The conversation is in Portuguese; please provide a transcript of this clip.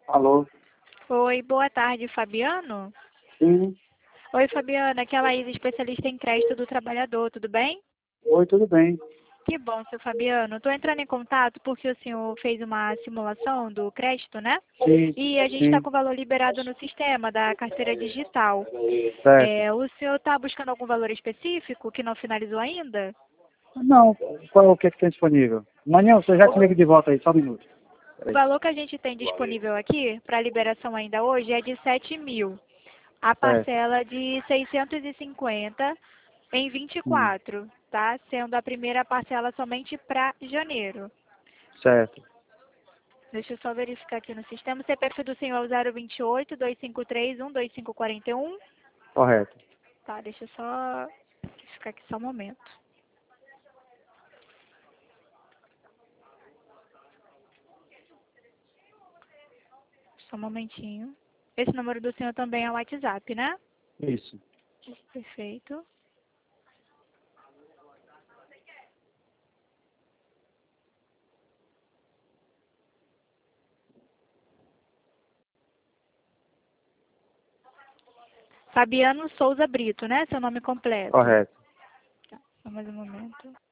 Alô? Oi, boa tarde, Fabiano. Sim. Oi, Fabiano, aqui é a Laís, especialista em crédito do trabalhador, tudo bem? Oi, tudo bem? Que bom, seu Fabiano. Estou entrando em contato porque o senhor fez uma simulação do crédito, né? Sim, E a gente está sim. com o valor liberado no sistema da carteira digital. Certo. O senhor está buscando algum valor específico que não finalizou ainda? Não, qual o que é que tem disponível? Amanhã você já te liga de volta aí, só um minuto. O Peraí. valor que a gente tem disponível aqui, para liberação ainda hoje, é de 7 mil. A Certo. parcela de 650 em Hum, 24, tá? Sendo a primeira parcela somente para janeiro. certo. Deixa eu só verificar aqui no sistema. O CPF do senhor é o 028-253-12541. Correto. Tá, deixa eu só ficar aqui só um momento. Só um momentinho. Esse número do senhor também é o WhatsApp, né? Isso. Perfeito. Fabiano Souza Brito, né? Seu nome completo. Correto. Tá, só mais um momento.